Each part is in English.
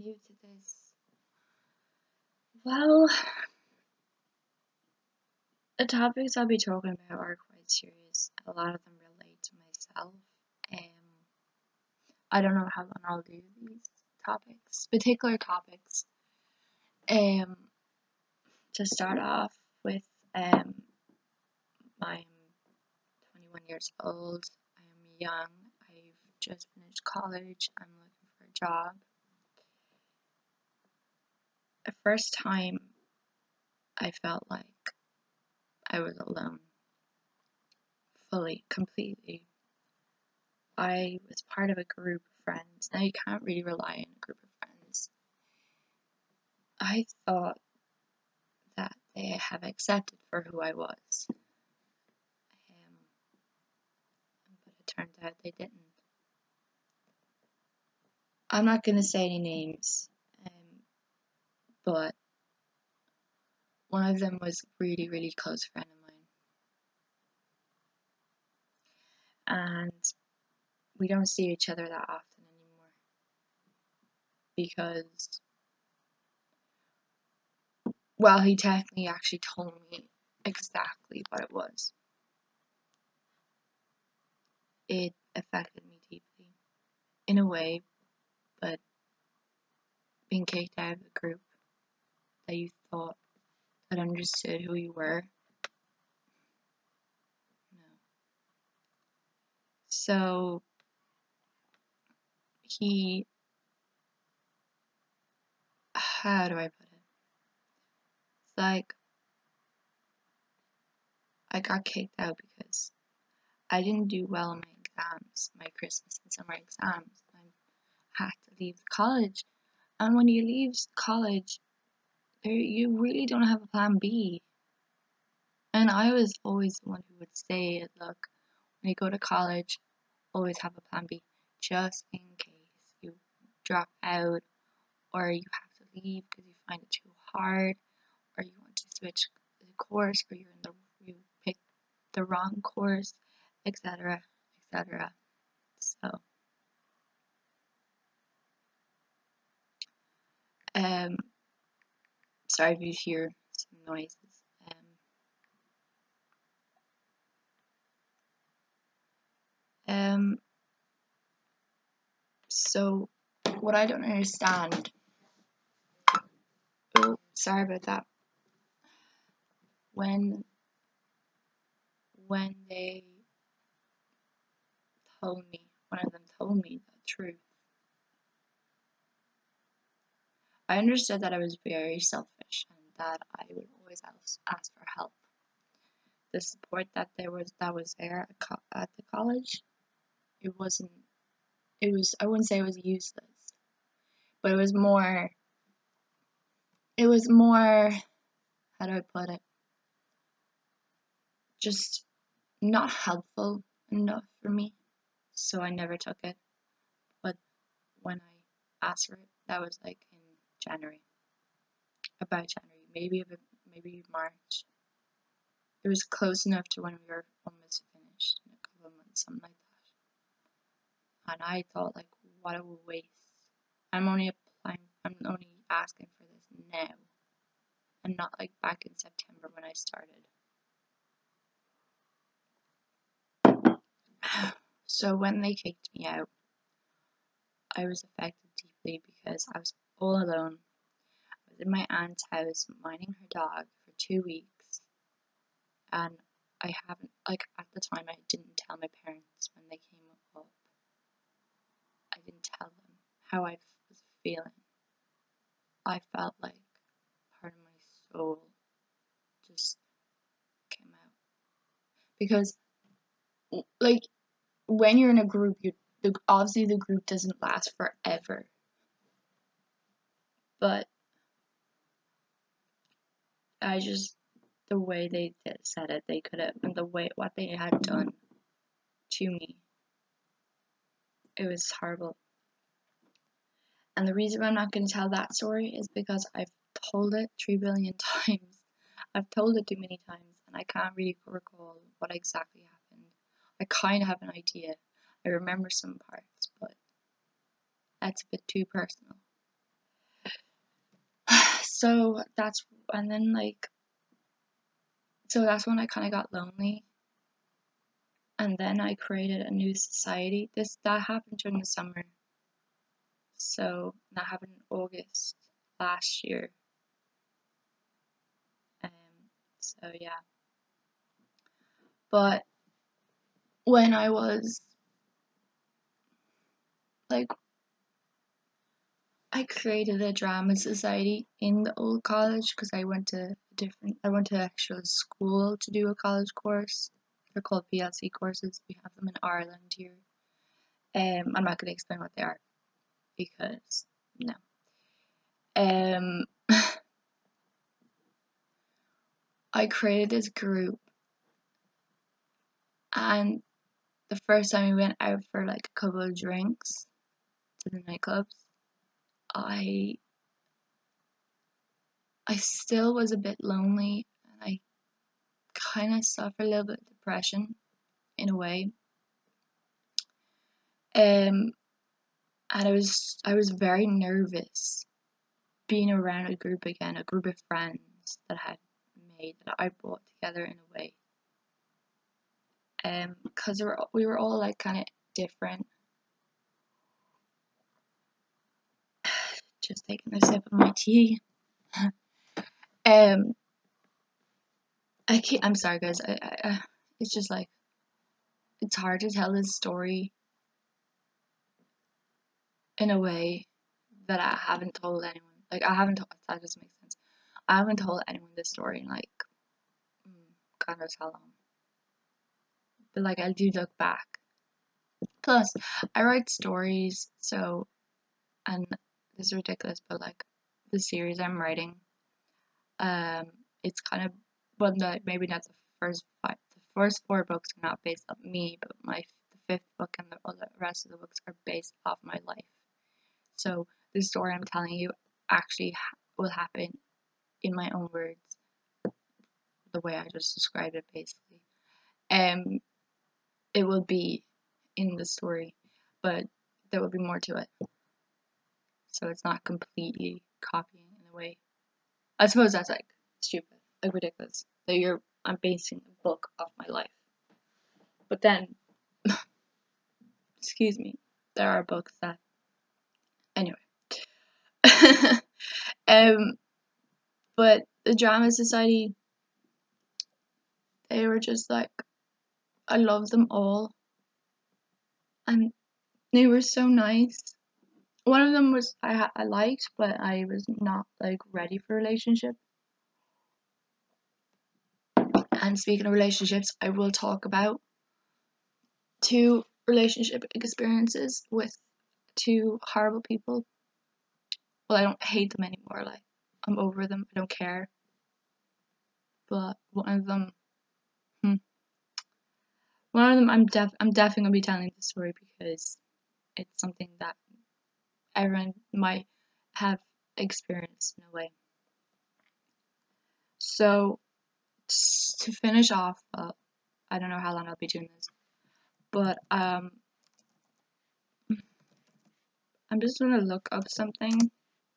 new to this. Well, the topics I'll be talking about are quite serious. A lot of them relate to myself. I don't know how long I'll do these particular topics. To start off with, I'm 21 years old. I am young. I've just finished college. I'm looking for a job. The first time I felt like I was alone. Fully, completely. I was part of a group of friends. Now you can't really rely on a group of friends. I thought that they have accepted for who I was. But it turned out they didn't. I'm not going to say any names, but one of them was a really, really close friend of mine. And we don't see each other that often anymore. Because, well, he technically actually told me exactly what it was. It affected me deeply, in a way, but being kicked out of a group that you thought that understood who you were, no. So, how do I put it? It's like, I got kicked out because I didn't do well in my exams, my Christmas and summer exams. I had to leave college. And when you leave college, you really don't have a plan B. And I was always the one who would say, look, when you go to college, always have a plan B, just in case you drop out, or you have to leave because you find it too hard, or you want to switch the course, or you pick the wrong course, etc., etc. So, sorry if you hear some noises. So what I don't understand. Oh, sorry about that. When they told me, one of them told me the truth, I understood that I was very selfish and that I would always ask for help. The support that was there at the college, I wouldn't say it was useless, but it was more, how do I put it? Just not helpful enough for me, so I never took it. But when I asked for it, that was like in January, maybe March. It was close enough to when we were almost finished in a couple of months, something like that. And I thought, like, what a waste. I'm only asking for this now, and not like back in September when I started. So when they kicked me out, I was affected deeply because I was all alone. I was in my aunt's house minding her dog for 2 weeks, and I haven't, like, at the time I didn't tell my parents when they came up. I didn't tell them how I was feeling. I felt like part of my soul just came out. Because, like, when you're in a group, obviously the group doesn't last forever. But the way they said it, they could have, and what they had done to me, it was horrible. And the reason I'm not going to tell that story is because I've told it 3 billion times. I've told it too many times, and I can't really recall what exactly happened. I kind of have an idea. I remember some parts, but that's a bit too personal. So that's and then like so that's when I kind of got lonely, and then I created a new society. That happened during the summer, so that happened in August last year. Um, so yeah, but when I was like, I created a drama society in the old college because I went to actual school to do a college course. They're called PLC courses. We have them in Ireland here. I'm not going to explain what they are because no. Um, I created this group, and the first time we went out for like a couple of drinks to the nightclubs, I I still was a bit lonely, and I kind of suffered a little bit of depression in a way. And I was very nervous being around a group again, a group of friends that I had made, that I brought together in a way. Because we were all like kind of different. Just taking a sip of my tea. um, I'm sorry, guys. It's just like it's hard to tell this story in a way that I haven't told anyone. Like I haven't. That doesn't make sense. I haven't told anyone this story in like God knows how long. But like I do look back. Plus, I write stories, so and this is ridiculous, but like the series I'm writing, um, it's kind of well, no, maybe not the first five. The first four books are not based off me, but the fifth book and the rest of the books are based off my life. So the story I'm telling you actually will happen in my own words, the way I just described it, basically. Um, it will be in the story, but there will be more to it. So it's not completely copying in a way. I suppose that's like stupid, like ridiculous. That I'm basing a book off my life. But then, excuse me, there are books that. Anyway. um, but the Drama Society, they were just like, I love them all. And they were so nice. One of them was I liked, but I was not like ready for a relationship. And speaking of relationships, I will talk about two relationship experiences with two horrible people. Well, I don't hate them anymore. Like I'm over them. I don't care. But hmm, one of them, I'm definitely gonna be telling the story because it's something that everyone might have experienced in a way. So to finish off, I don't know how long I'll be doing this, but I'm just gonna look up something.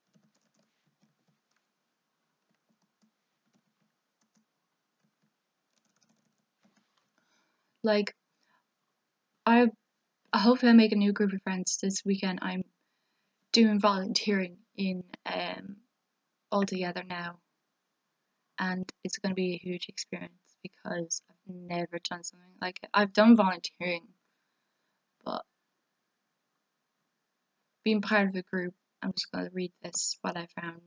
Like I hopefully I make a new group of friends this weekend. I'm doing volunteering in All Together now, and it's gonna be a huge experience because I've never done something like it. I've done volunteering, but being part of a group, I'm just gonna read this what I found.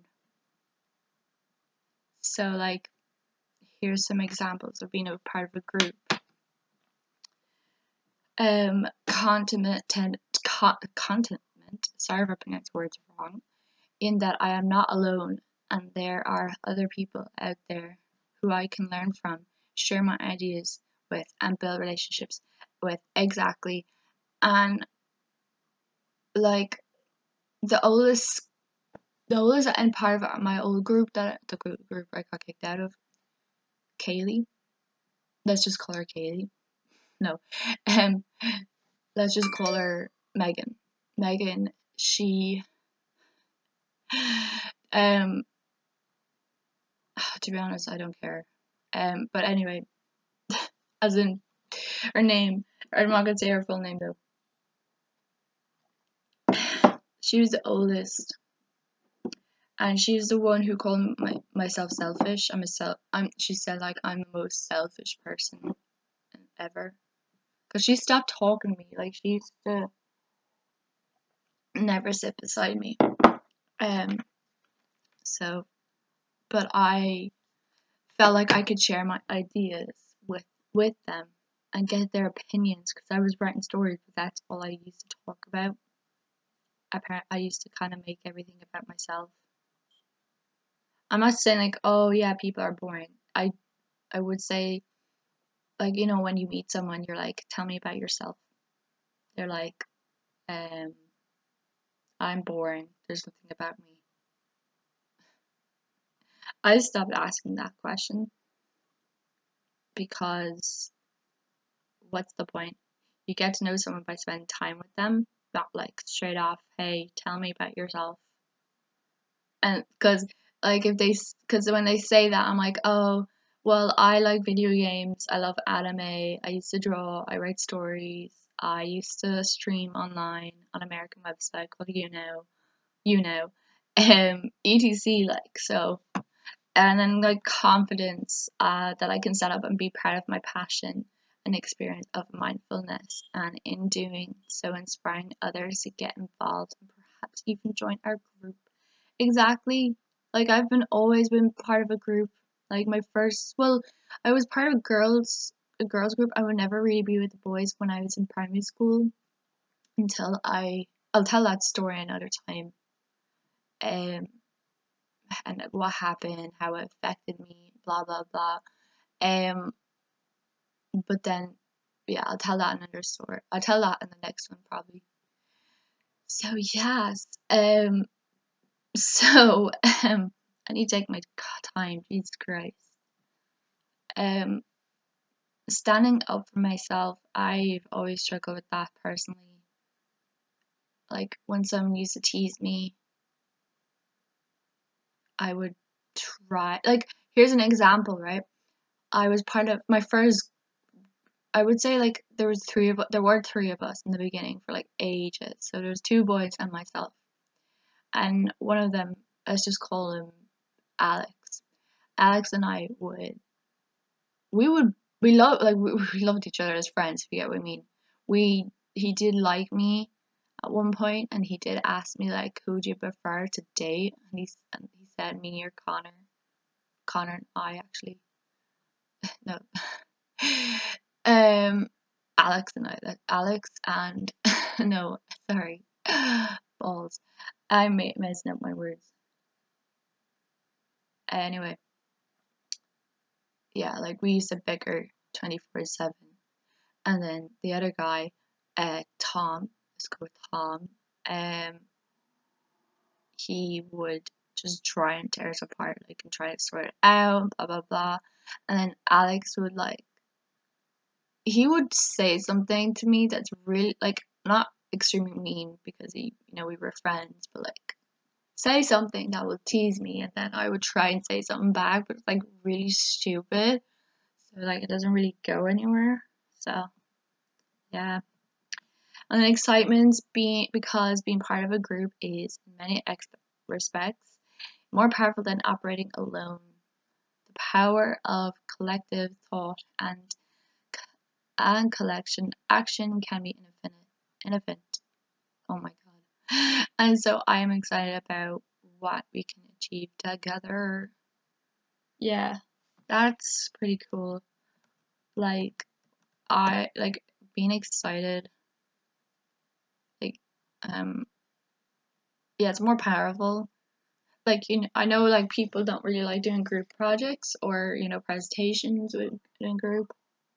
So like here's some examples of being a part of a group. Contentment, sorry if I pronounce words wrong, in that I am not alone and there are other people out there who I can learn from, share my ideas with, and build relationships with. Exactly. And like the oldest and part of my old group, that the group I got kicked out of, Kaylee. Let's just call her Kaylee. No. Um let's just call her Megan. Megan, she To be honest, I don't care. But anyway, as in her name, I'm not gonna say her full name though. She was the oldest, and she's the one who called myself selfish. She said like I'm the most selfish person ever, because she stopped talking to me. Like she used to never sit beside me. So, but I felt like I could share my ideas with them and get their opinions, because I was writing stories, but that's all I used to talk about. I used to kind of make everything about myself. I'm not saying like, oh yeah, people are boring. I would say, like, you know, when you meet someone, you're like, tell me about yourself. They're like, I'm boring. There's nothing about me. I stopped asking that question because what's the point? You get to know someone by spending time with them, not like straight off, hey, tell me about yourself. And because like because when they say that, I'm like, oh, well, I like video games, I love anime, I used to draw, I write stories, I used to stream online on an American website called etc. Like so, and then like confidence that I can set up and be proud of my passion and experience of mindfulness, and in doing so inspiring others to get involved and perhaps even join our group. Exactly. Like I've always been part of a group. Like I was part of a girls group. I would never really be with the boys when I was in primary school until I'll tell that story another time. Um and what happened, how it affected me, blah blah blah. Um but then yeah, I'll tell that another story. I'll tell that in the next one probably. So yes. So I need to take my time, Jesus Christ. Standing up for myself, I've always struggled with that personally. Like when someone used to tease me, I would try. Like here's an example, right? I was part of my first. I would say like there were three of us in the beginning for like ages. So there was two boys and myself, and one of them, let's just call him Alex. Alex and I we would we love like we loved each other as friends, if you get what I mean. He did like me at one point, and he did ask me like, who do you prefer to date? And he said me or Connor and I actually. No. um Alex and Alex and no, sorry. Balls. I'm messing up my words. Anyway, yeah, like we used to bicker 24/7. And then the other guy, Tom, let's go with Tom, he would just try and tear us apart, like, and try to sort it out, blah blah blah. And then Alex would like, he would say something to me that's really like not extremely mean, because we were friends, but like say something that would tease me, and then I would try and say something back, but it's like really stupid, so like it doesn't really go anywhere. So yeah. And then excitement because being part of a group is, in many respects, more powerful than operating alone. The power of collective thought and collection action can be infinite. Oh my god! And so I am excited about what we can achieve together. Yeah, that's pretty cool. Like I like being excited. Like yeah, it's more powerful. Like I know like people don't really like doing group projects or presentations in group.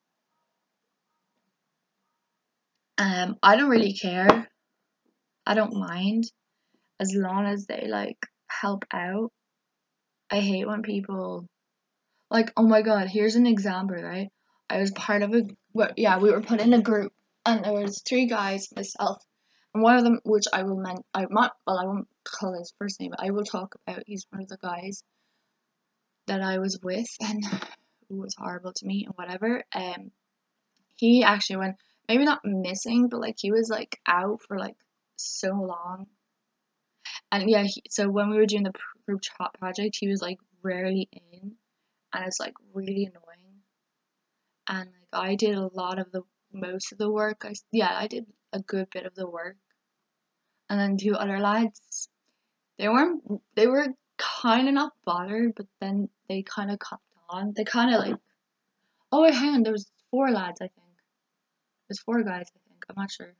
I don't really care. I don't mind as long as they like help out. I hate when people like, oh my god, here's an example, right? I was part of we were put in a group, and there was three guys, myself, and one of them, which I won't call his first name, but I will talk about. He's one of the guys. that I was with and who was horrible to me and whatever. He actually went, maybe not missing, but like he was like out for like so long. And yeah, so when we were doing the group chat project, he was like rarely in, and it's like really annoying. And like I did a lot of the most of the work. I did a good bit of the work, and then two other lads, they were kind of not bothered, but then they kind of caught on. They kind of like, oh wait, hang on, there was four lads, I think. There's four guys, I think. I'm not sure.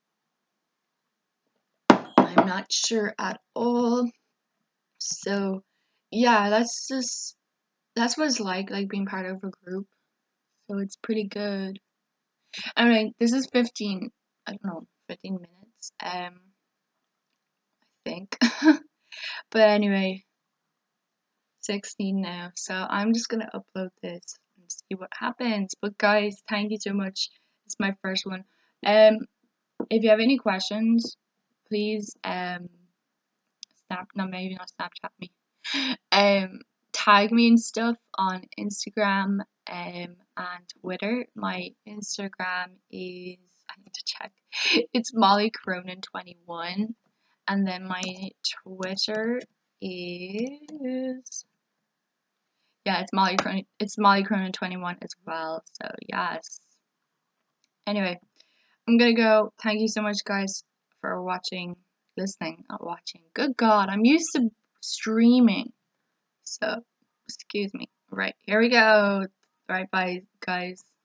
I'm not sure at all. So yeah, that's what it's like being part of a group. So it's pretty good. Alright, this is 15, I don't know, 15 minutes, I think. But anyway, 16 now. So I'm just gonna upload this and see what happens. But guys, thank you so much. It's my first one. If you have any questions, please maybe not Snapchat me. Tag me and stuff on Instagram and Twitter. My Instagram is, I need to check. It's Molly Cronin 21, and then my Twitter is, yeah, it's Molly Cronin. It's Molly Cronin 21 as well. So yes. Anyway, I'm gonna go. Thank you so much, guys, for listening, not watching. Good God, I'm used to streaming. So, excuse me. Right, here we go. Right, bye, guys.